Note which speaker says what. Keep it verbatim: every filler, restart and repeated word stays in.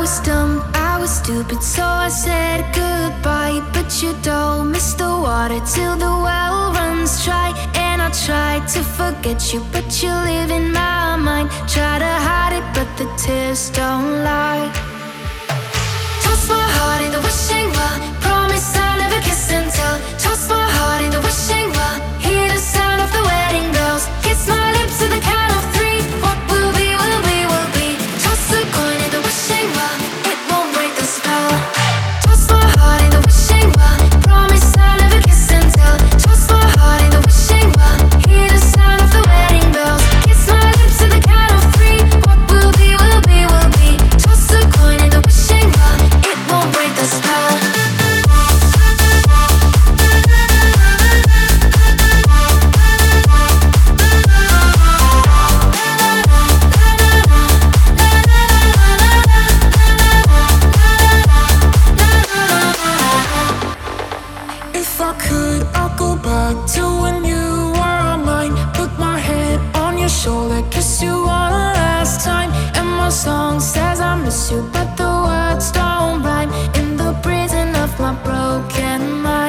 Speaker 1: was dumb, I was stupid, so I said goodbye. But you don't miss the water till the well runs dry. And I tried to forget you, but you live in my mind. Try to hide it, but the tears don't lie. Toss my heart in the wishing well. Promise I'll never kiss and tell. Toss my heart in the wishing well. Hear the sound of the wedding bells. Kiss my lips to the count of three. What will be, will be, will be. Toss a coin in the wishing well. It won't break the spell. Toss my heart in the wishing well. Promise I'll never kiss and tell. Toss my heart in the wishing well. Hear the sound of the wedding bells. Kiss my lips to the count of three. What will be, will be, will be. Toss a coin in the wishing well. It won't break the spell.
Speaker 2: If I could, I'll go back to when you were mine. Put my head on your shoulder, kiss you one last time. And my song says I miss you, but the words don't rhyme. In the prison of my broken mind.